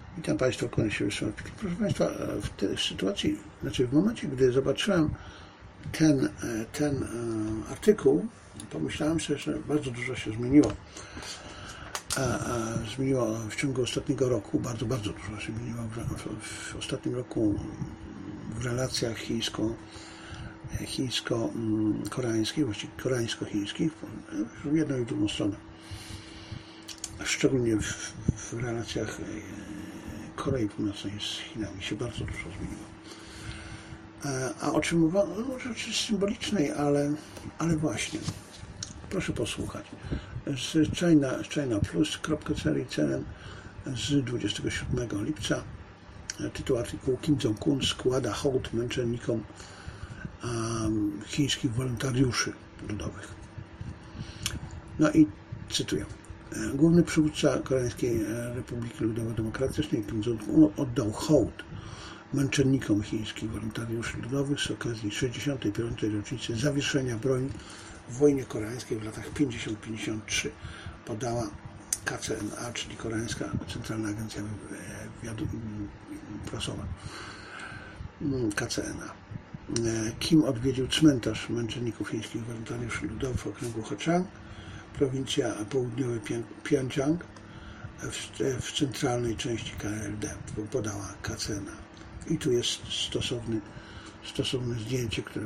Witam Państwa, kłaniam się Wysoki. Proszę Państwa, w tej sytuacji, w momencie, gdy zobaczyłem ten artykuł, pomyślałem sobie, że bardzo dużo się zmieniło. Zmieniło w ciągu ostatniego roku, bardzo dużo się zmieniło w ostatnim roku w relacjach chińsko-koreańskich, właściwie koreańsko-chińskich, w jedną i w drugą stronę. Szczególnie w relacjach Korei Północnej z Chinami się bardzo dużo zmieniło. A o czym mowa? No, rzeczy symbolicznej, ale właśnie. Proszę posłuchać. Z chinaplus.cn z 27 lipca. Tytuł artykułu: Kim Jong-un składa hołd męczennikom chińskich wolontariuszy ludowych. No i cytuję. Główny przywódca Koreańskiej Republiki Ludowo-Demokratycznej Kim Jong-un oddał hołd męczennikom chińskich wolontariuszy ludowych z okazji 65. rocznicy zawieszenia broni w wojnie koreańskiej w latach 50-53, podała KCNA, czyli Koreańska Centralna Agencja Prasowa. KCNA. Kim odwiedził cmentarz męczenników chińskich wolontariuszy ludowych w okręgu Hachang, prowincja południowy Pjöngjang w centralnej części KLD, podała KCNA. I tu jest stosowne zdjęcie, które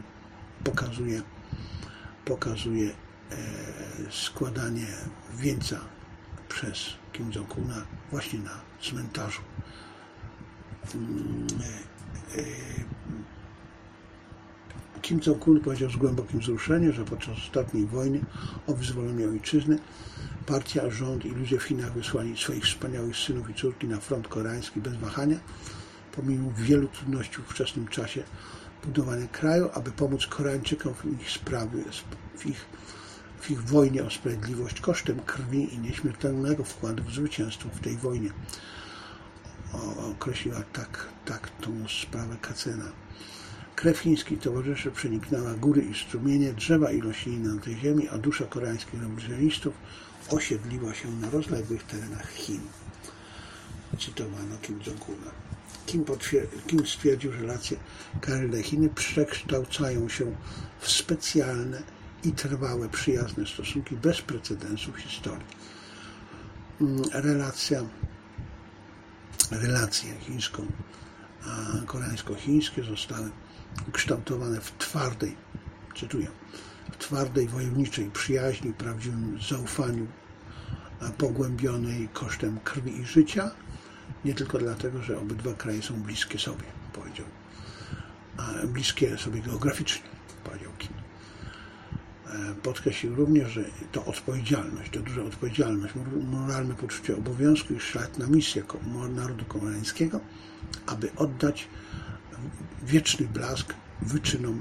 pokazuje składanie wieńca przez Kim Jong-una właśnie na cmentarzu. Kim Jong-un powiedział z głębokim wzruszeniem, że podczas ostatniej wojny o wyzwolenie ojczyzny partia, rząd i ludzie w Chinach wysłali swoich wspaniałych synów i córki na front koreański bez wahania, pomimo wielu trudności w ówczesnym czasie budowania kraju, aby pomóc Koreańczykom w ich sprawie, w ich wojnie o sprawiedliwość kosztem krwi i nieśmiertelnego wkładu w zwycięstwo w tej wojnie. Określiła tak tą sprawę KCNA. Krew chińskich towarzyszy przeniknęła góry i strumienie, drzewa i rośliny na tej ziemi, a dusza koreańskich rewolucjonistów osiedliła się na rozległych terenach Chin. Cytowano Kim Jong-una. Kim stwierdził, że relacje KLD-Chiny przekształcają się w specjalne i trwałe, przyjazne stosunki bez precedensu w historii. Relacje koreańsko-chińskie zostały ukształtowane w twardej wojowniczej przyjaźni, prawdziwym zaufaniu pogłębionej kosztem krwi i życia, nie tylko dlatego, że obydwa kraje są bliskie sobie, powiedział. Bliskie sobie geograficznie, powiedział Kim. Podkreślił również, że to duża odpowiedzialność, moralne poczucie obowiązku i szlachetna misja narodu koreańskiego, aby oddać wieczny blask wyczynom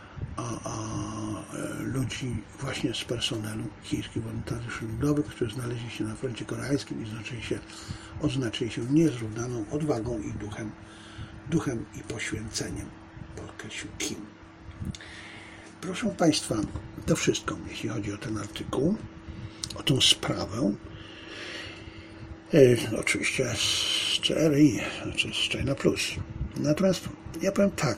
ludzi właśnie z personelu chińskich wolontariuszy ludowych, którzy znaleźli się na froncie koreańskim i oznaczyli się niezrównaną odwagą i duchem i poświęceniem, podkreślił Kim. Proszę Państwa, to wszystko, jeśli chodzi o ten artykuł, o tą sprawę. Oczywiście z CRI, znaczy z China Plus. Natomiast ja powiem tak,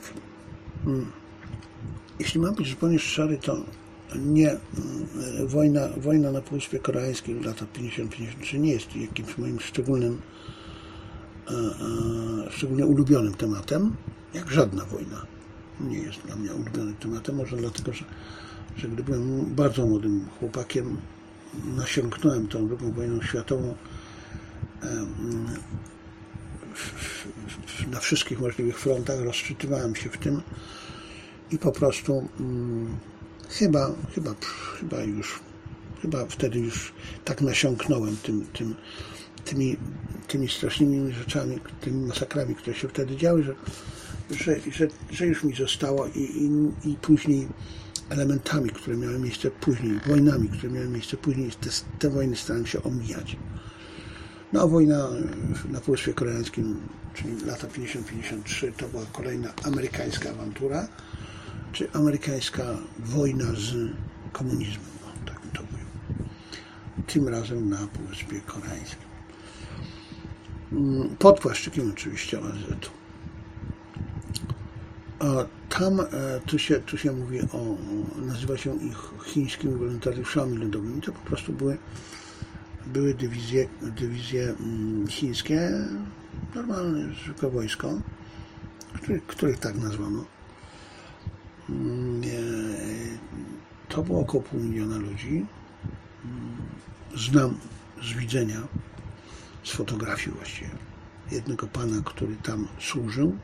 jeśli mam być zupełnie szczery, to nie wojna na Półwyspie Koreańskim w latach 50-53 nie jest jakimś moim szczególnie ulubionym tematem, jak żadna wojna nie jest dla mnie ulubionym tematem, może dlatego, że gdy byłem bardzo młodym chłopakiem, nasiąknąłem tą II wojną światową na wszystkich możliwych frontach, rozczytywałem się w tym i po prostu chyba wtedy już tak nasiąknąłem tymi strasznymi rzeczami, tymi masakrami, które się wtedy działy, że już mi zostało i później elementami, które miały miejsce później, wojnami, które miały miejsce później, te wojny starałem się omijać. No a wojna na Półwyspie Koreańskim, czyli lata 50-53, to była kolejna amerykańska awantura, czy amerykańska wojna z komunizmem, no, tak bym to mówił. Tym razem na Półwyspie Koreańskim. pod płaszczykiem oczywiście ONZ-u. A tam tu się mówi nazywa się ich chińskimi wolontariuszami ludowymi. To po prostu były dywizje chińskie, normalne, zwykłe wojsko, których tak nazwano. To było około 500 000 ludzi. Znam z widzenia, z fotografii właściwie, jednego pana, który tam służył.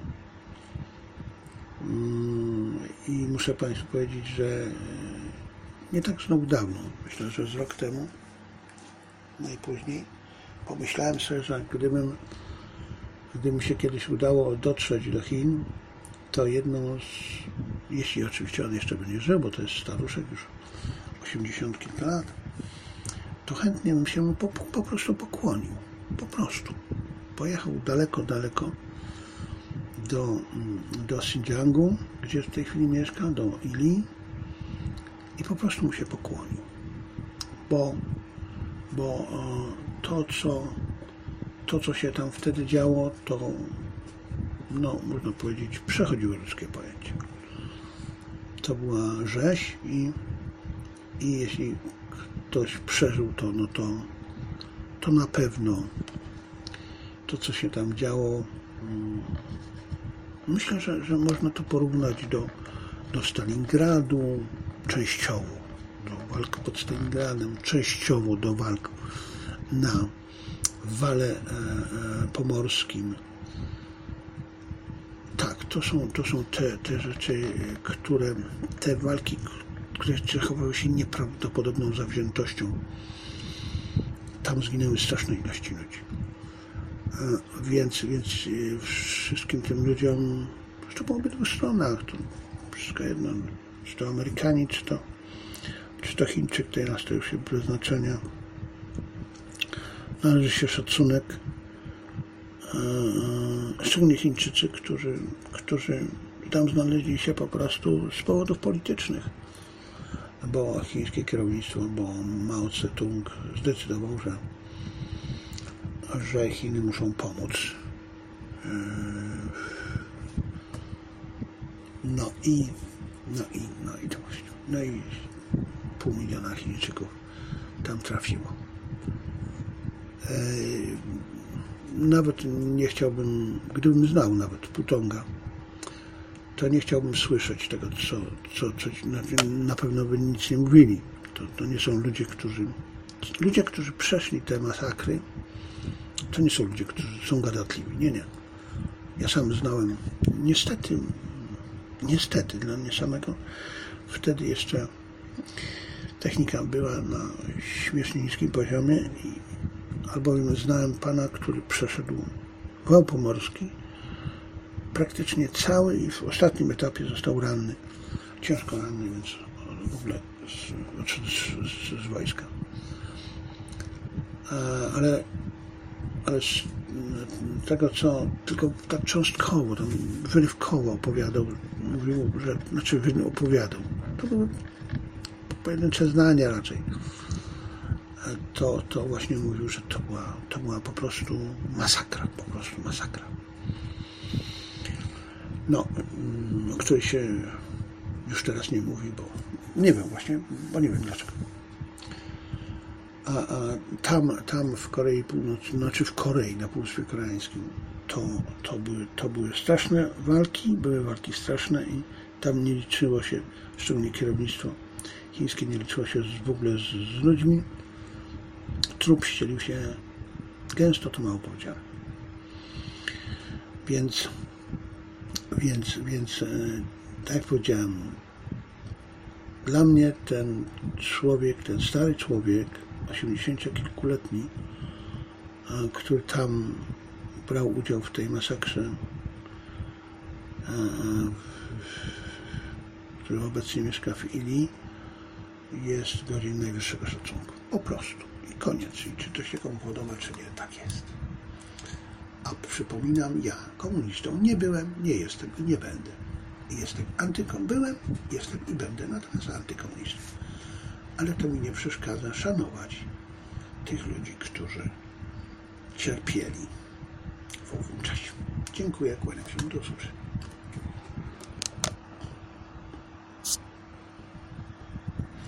I muszę Państwu powiedzieć, że nie tak znowu dawno, myślę, że z rok temu, najpóźniej, pomyślałem sobie, że gdyby mi się kiedyś udało dotrzeć do Chin, to jedną jeśli oczywiście on jeszcze będzie żył, bo to jest staruszek już 80 kilka lat, to chętnie bym się mu po prostu pokłonił. Po prostu. Pojechał daleko do Xinjiangu, gdzie w tej chwili mieszka, do Ili i po prostu mu się pokłonił. Bo to, co się tam wtedy działo, to no, można powiedzieć, przechodziło ludzkie pojęcie. To była rzeź i jeśli ktoś przeżył to, no to na pewno to, co się tam działo, myślę, że można to porównać do Stalingradu, częściowo do walk pod Stalingradem, częściowo do walk na wale pomorskim. Tak, to są te rzeczy, te walki, które cechowały się nieprawdopodobną zawziętością. Tam zginęły straszne ilości ludzi. Więc wszystkim tym ludziom, to po obydwu stronach, to wszystko jedno, czy to Amerykanie, czy to Chińczyk, teraz to już jest bez znaczenia. Należy się szacunek, szczególnie Chińczycy, którzy tam znaleźli się po prostu z powodów politycznych, bo chińskie kierownictwo, bo Mao Tse-tung zdecydował, że Chiny muszą pomóc. No i to właśnie. No i 500 000 Chińczyków tam trafiło. Nawet nie chciałbym, gdybym znał nawet Putonga, to nie chciałbym słyszeć tego, co na pewno by nic nie mówili. To nie są ludzie, którzy przeszli te masakry, to nie są ludzie, którzy są gadatliwi. Nie. Ja sam znałem, niestety dla mnie samego, wtedy jeszcze technika była na śmiesznie niskim poziomie, albowiem znałem pana, który przeszedł wał pomorski, praktycznie cały i w ostatnim etapie został ranny, ciężko ranny, więc w ogóle z wojska. Ale z tego, co tylko tak cząstkowo, tam wyrywkowo opowiadał, mówił, to były pojedyncze zdania raczej, to właśnie mówił, że to była po prostu masakra, No, o której się już teraz nie mówi, bo nie wiem właśnie, bo nie wiem dlaczego. A tam w Korei Północnej, znaczy w Korei, na Półwyspie Koreańskim, to były straszne walki, straszne i tam nie liczyło się, szczególnie kierownictwo chińskie nie liczyło się w ogóle z ludźmi. Trup ścielił się gęsto, to mało powiedziane. Więc tak jak powiedziałem, dla mnie ten stary człowiek, 80-kilkuletni, który tam brał udział w tej masakrze, który obecnie mieszka w Ili, jest godzien najwyższego szacunku. Po prostu. I koniec. I czy to się komu podoba, czy nie, tak jest. A przypominam, ja komunistą nie byłem, nie jestem i nie będę. Byłem, jestem i będę natomiast antykomunistą. Ale to mi nie przeszkadza szanować tych ludzi, którzy cierpieli Dziękuję, kłaniam się, do usłyszenia.